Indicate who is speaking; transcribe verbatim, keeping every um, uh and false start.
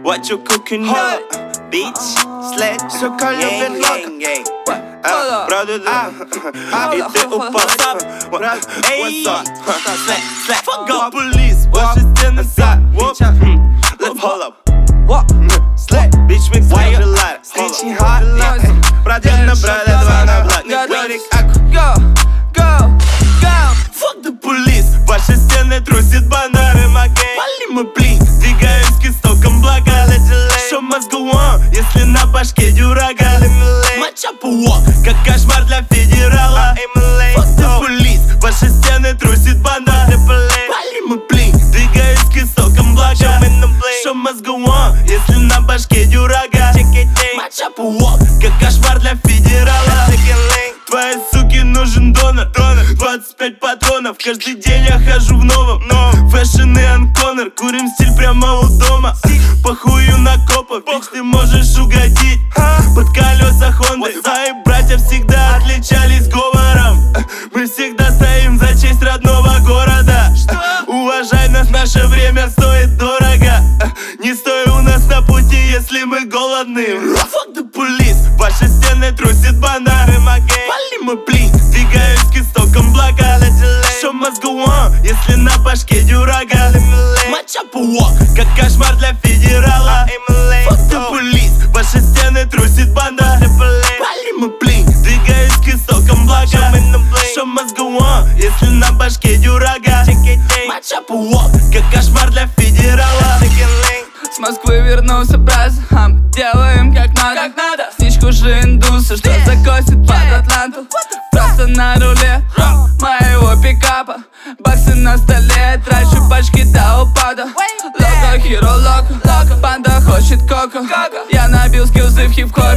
Speaker 1: What you cooking up? Bitch, след,
Speaker 2: сука любит лока.
Speaker 1: Правда, да. И ты упал. Эй, след, след. Fuck up police, ваши стены за. Let's hold up. Sled, bitch, мы все желали.
Speaker 2: Stitching hot,
Speaker 1: Продельно брали два на блок. Не говори как.
Speaker 3: Go, go, go.
Speaker 1: Fuck the police, ваши стены трусит бандары Маккей. Вали мы блин, двигаемся к истокам блага. Show must go on, если на башке дюрага. Мача пуо, как кошмар для федерала. Fuck the police, ваши стены трусит бандары. Вали мы блин, двигаемся к истокам блага. Show must go on, если на башке дюрага. Мача пуо, как кошмар для федерала. Твоей суке нужен донор, двадцать пять патронов. Каждый день я хожу в новом, фэшн и анконер. Курим стиль прямо у дома, похую на копов. Ведь ты можешь угодить под колеса Хонды. Свои братья всегда отличались говором. Мы всегда стоим за честь родного города. Уважай нас, наше время стоит дорого. Не стой у нас на пути, если мы голодны. Fuck the police, ваши стены трусит бандары Маккей. Вали мы блин, двигаюсь к истокам блага. Show must go on, если на башке дюрага. Мача пуо, как кошмар для федерала. Fuck the police, ваши стены трусит банда. Вали мы блин, двигаюсь к истокам блага. Show must go on, если на башке дюрага. Мача пуо, как кошмар для федерала.
Speaker 3: С Москвы вернулся бразом, делаем как надо, как надо. Сничку же индуса, что закосит под Атланту. Просто на руле моего пикапа. Баксы на столе, трачу пачки до упада. Локо, хиро, локо, банда хочет коко. Я набил скиллзы в хип-хоп.